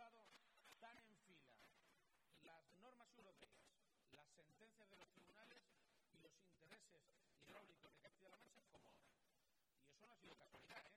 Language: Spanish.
estado tan en fila las normas europeas, las sentencias de los tribunales y los intereses hidráulicos de Castilla-La Mancha como ahora. Y eso no ha sido casualidad,